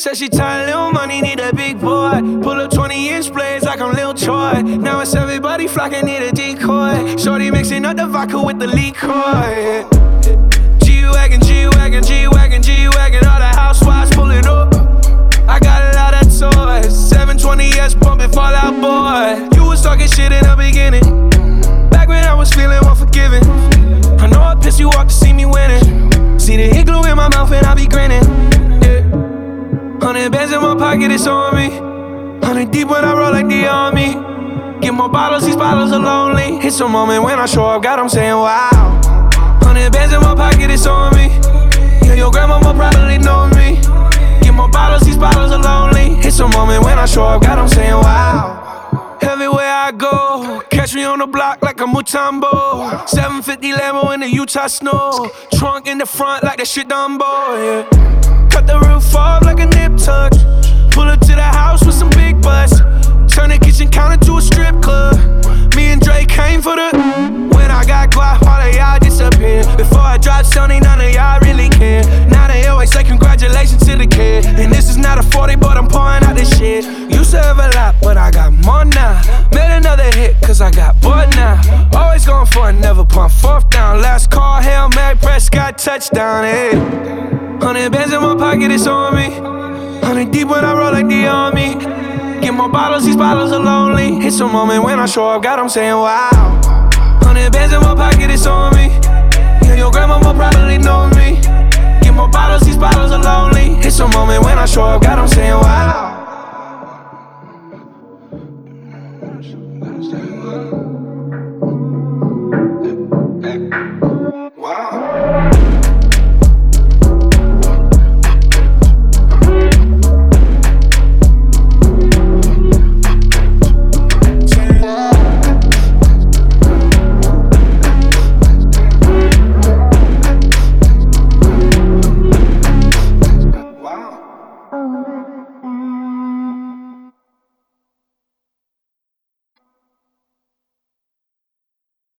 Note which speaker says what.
Speaker 1: Said she tired, little money, need a big boy. Pull up 20-inch blades like I'm Lil Troy. Now it's everybody flocking, need a decoy. Shorty mixing up the vodka with the liquor. G-Wagon, G-Wagon, G-Wagon, G-Wagon. All the housewives pulling up. I got a lot of toys. 720S pumping Fall Out Boy. You was talking shit in the beginning. Back when I was feeling unforgiving. I know I pissed you off to see me winning. See the hit glue in my mouth and I be grinning. 100 bands in my pocket, it's on me. 100 deep when I roll like the army. Get more bottles, these bottles are lonely. It's a moment when I show up, God, I'm saying wow. 100 bands in my pocket, it's on me. Yeah, your grandmama probably know me. Get more bottles, these bottles are lonely. It's a moment when I show up, God, I'm saying wow. Everywhere I go, catch me on the block like a Mutombo. 750 Lambo in the Utah snow. Trunk in the front like that shit Dumbo, yeah. Cut the roof off like a nip tuck. Pull up to the house with some big butts. Turn the kitchen counter to a strip club. Me and Drake came for the. When I got guap, all of y'all disappear. Before I dropped Sony, none of y'all really care. Now they always say congratulations to the kid. And this is not a 40, but I'm pouring out this shit. Used to have a lot, but I got more now. Made another hit, cause I got bored now. Always going for it, never punt fourth down. Last call, Hail Mary, Prescott, touchdown, hey. 100 bands in my pocket, it's on me. 100 deep when I roll like the army. Get more bottles, these bottles are lonely. It's a moment when I show up, God, I'm saying wow. 100 bands in my pocket, it's on me. Yeah, your grandmama probably know me. Get more bottles, these bottles are lonely. It's a moment when I show up, God, I'm saying wow.